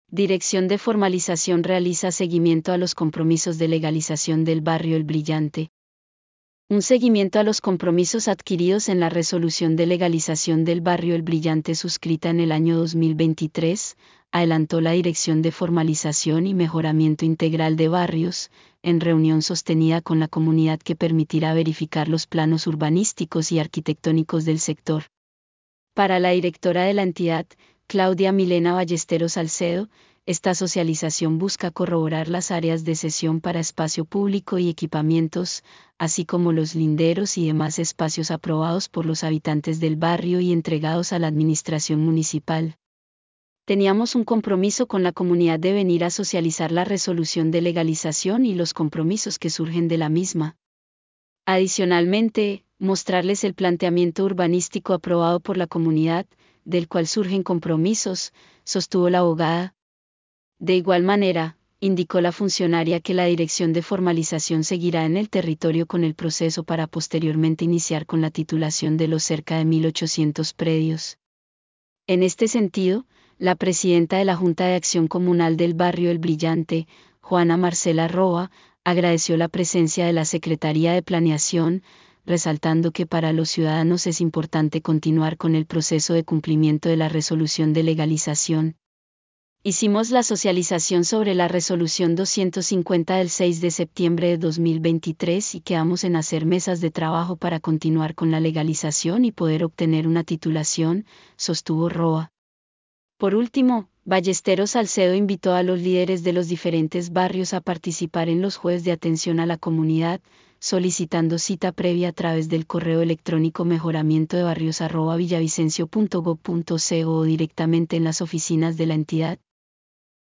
Dirección de Formalización realiza seguimiento a los compromisos de legalización del barrio El Brillante. Un seguimiento a los compromisos adquiridos en la resolución de legalización del barrio El Brillante suscrita en el año 2023, adelantó la Dirección de Formalización y Mejoramiento Integral de Barrios, en reunión sostenida con la comunidad que permitirá verificar los planos urbanísticos y arquitectónicos del sector. Para la directora de la entidad, Claudia Milena Ballesteros Salcedo, esta socialización busca corroborar las áreas de cesión para espacio público y equipamientos, así como los linderos y demás espacios aprobados por los habitantes del barrio y entregados a la administración municipal. Teníamos un compromiso con la comunidad de venir a socializar la resolución de legalización y los compromisos que surgen de la misma. Adicionalmente, mostrarles el planteamiento urbanístico aprobado por la comunidad, del cual surgen compromisos, sostuvo la abogada. De igual manera, indicó la funcionaria que la Dirección de Formalización seguirá en el territorio con el proceso para posteriormente iniciar con la titulación de los cerca de 1.800 predios. En este sentido, la presidenta de la Junta de Acción Comunal del barrio El Brillante, Juana Marcela Roa, agradeció la presencia de la Secretaría de Planeación, resaltando que para los ciudadanos es importante continuar con el proceso de cumplimiento de la resolución de legalización. Hicimos la socialización sobre la resolución 250 del 6 de septiembre de 2023 y quedamos en hacer mesas de trabajo para continuar con la legalización y poder obtener una titulación, sostuvo Roa. Por último, Ballesteros Salcedo invitó a los líderes de los diferentes barrios a participar en los jueves de atención a la comunidad, solicitando cita previa a través del correo electrónico mejoramientodebarrios@villavicencio.gov.co o directamente en las oficinas de la entidad.